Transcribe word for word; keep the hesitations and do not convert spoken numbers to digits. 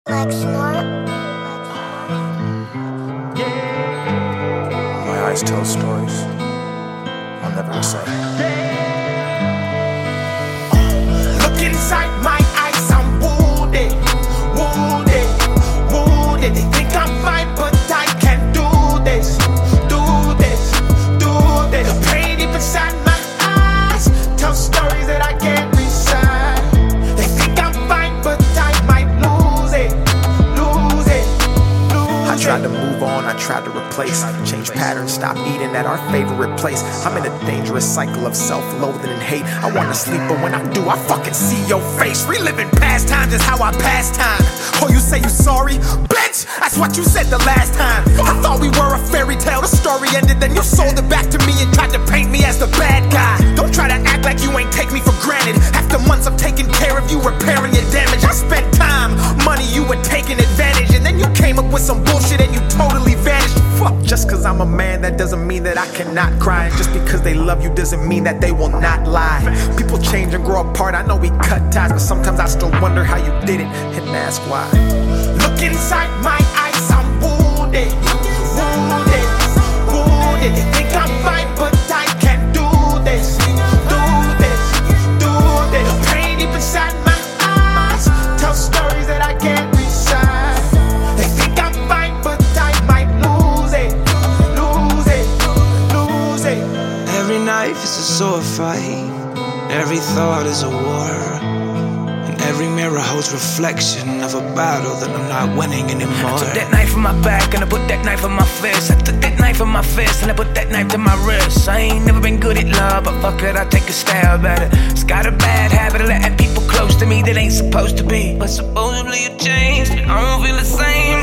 My eyes tell stories I'll never recite. Look inside my eyes, I'm wounded, wounded, wounded. They think I'm fine, but I can't do this, do this, do this. The pain deep inside my eyes tell stories that I can't recite. They think I'm fine, but I might lose it, lose it, lose I tried it. to move on, I tried to replace, change patterns, stop eating at our favorite place. I'm in a dangerous cycle of self-loathing and hate. I wanna sleep, but when I do, I fucking see your face. Reliving past times is how I pass time. Oh, you say you sorry? Bitch, that's what you said the last time. I thought we were a fairy tale, the story ended, then you sold it back to me and tried to paint me as the bad guy. Don't try to act like you ain't take me for granted. After months of taking care of you, repairing your damage, I spent time, money, you were taking advantage, and then you came up with some bullshit and you totally vanished. Fuck, just cause I'm a man, that doesn't mean that I cannot cry. And just because they love you doesn't mean that they will not lie. People change and grow apart, I know we cut ties, but sometimes I still wonder how you did it and ask why. Look inside my eyes, I'm wounded, wounded, wounded. They think I'm fine, but I can't do this, do this, do this. The pain deep inside my eyes tell stories that I can't recite. They think I'm fine, but I might lose it, lose it, lose it. Every knife is a sword fight, every thought is a war, and every mirror holds reflection of a battle that I'm not winning anymore. I took that knife from my back and I put that knife on my fist. I took that knife from my fist and I put that knife to my wrist. I ain't never been good at love, but fuck it, I take a stab at it. It's got a bad habit of letting people close to me that ain't supposed to be. But supposedly it changed, I don't feel the same.